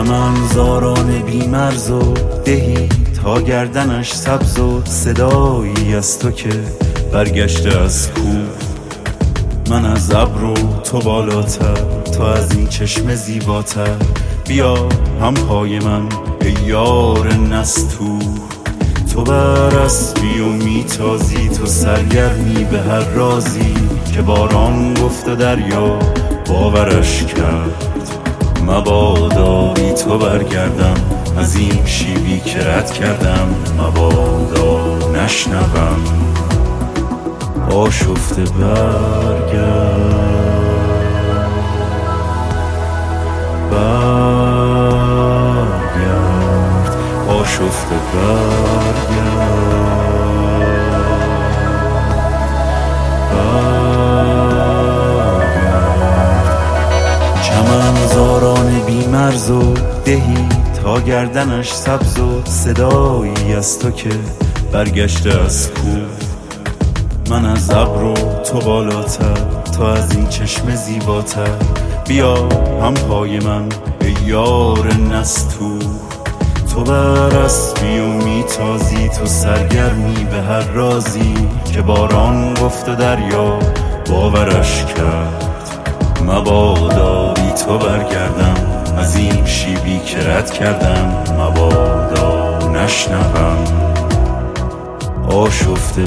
چمنزاران بیمرز و دهی تا گردنش سبز و صدایی از تو که برگشته از کوه. من از ابر و تو بالاتر، تو از این چشم زیباتر، بیا هم پای من ای یار نستوه. تو بر اسبی و میتازی، تو سرگرمی به هر رازی که باران گفت و دریا باورش کرد. مبادا بی تو برگردم از این شیبی که رد کردم، مبادا نشنوم آشفته برگرد آشفته چمنزاران بیمرز و دهی تا گردنش سبز و صدایی از تو که برگشته از کوه. من از ابر و تو بالاتر، تو از این چشم زیباتر، بیا هم پای من ای یار نستوه. تو بر اسبی و میتازی، تو سرگرمی به هر رازی که باران گفت و دریا باورش کرد. مبادا بی تو برگردم از این شیبی که رد کردم، مبادا نشنوم آشفته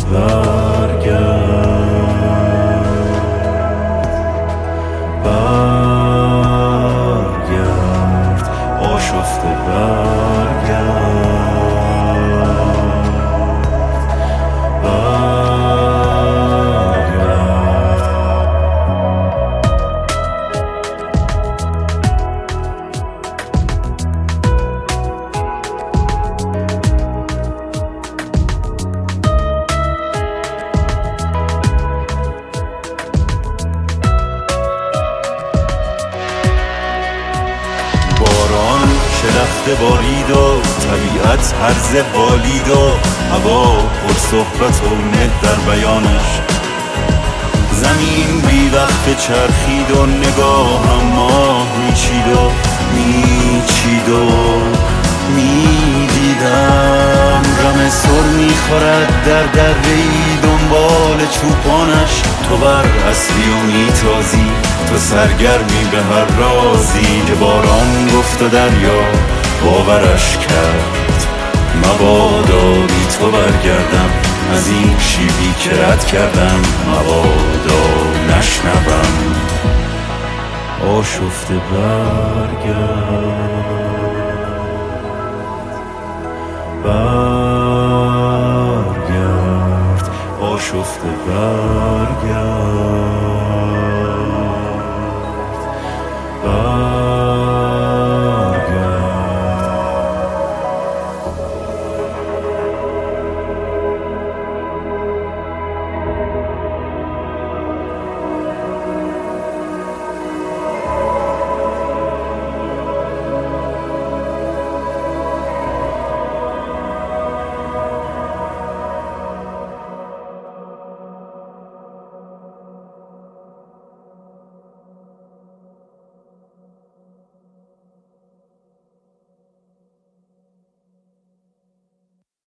برگرد آشفته رفته بارید و طبیعت هرز بالید و هوا پر صحبت و نه در بیانش. زمین بی وقت چرخید و نگاهم ماه میچید و میچید و میدیدم رم سر میخورد در دره‌ای دنبال چوپانش. تو بر اسبی و میتازی، تو سرگرمی به هر رازی که باران گفت و دریا باورش کرد. مبادا بی تو برگردم از این شیبی که رد کردم، مبادا نشنوم آشفته برگرد آشفته برگرد.